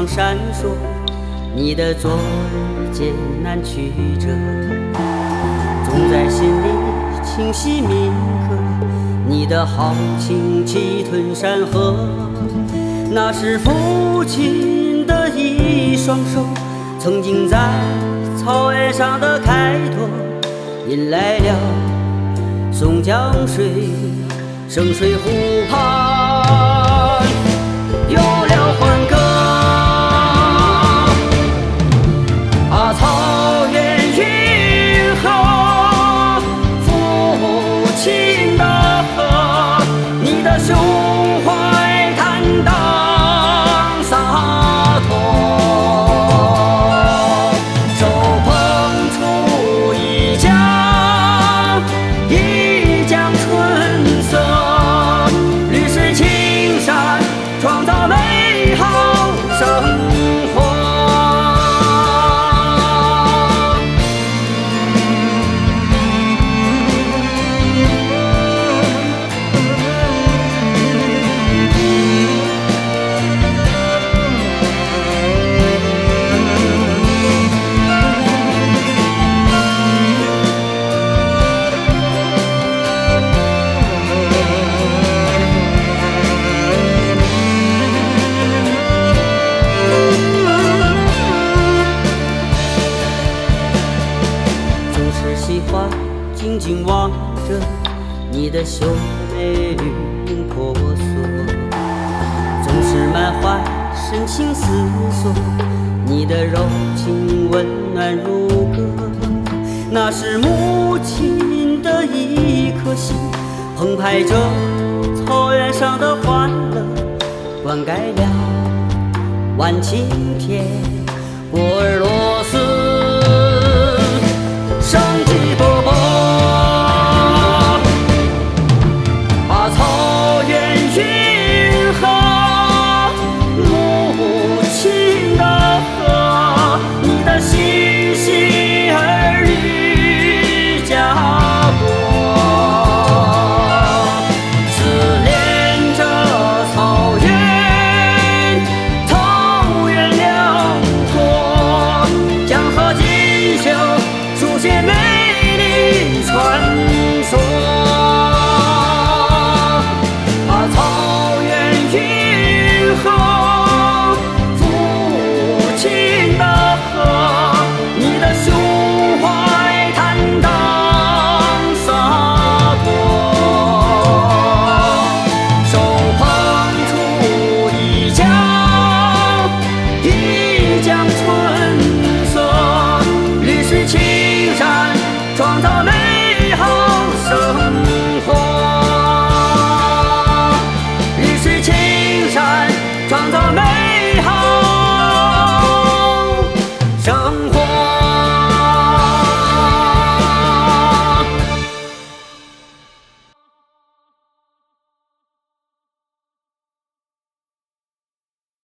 常闪烁，你的左肩难曲折，总在心里清晰铭刻。你的豪情气吞山河，那是父亲的一双手，曾经在草原上的开拓，引来了松江水，圣水湖畔有了欢歌。啊，草原云河，父亲的河，你的胸怀坦荡洒脱，手捧出一江春色，绿水青山，创造美好生活。喜欢静静望着你的秀美云婆娑，总是满怀深情思索，你的柔情温暖如歌，那是母亲的一颗心，澎湃着草原上的欢乐，灌溉了万顷田，博尔罗斯生机勃勃。啊，草原云河，母亲的河，你的心系儿女家国，自恋着草原辽阔，江河锦绣书写美丽传说。啊，草原云河，父亲的河，你的胸怀坦荡洒脱，手捧出一江春色，绿水青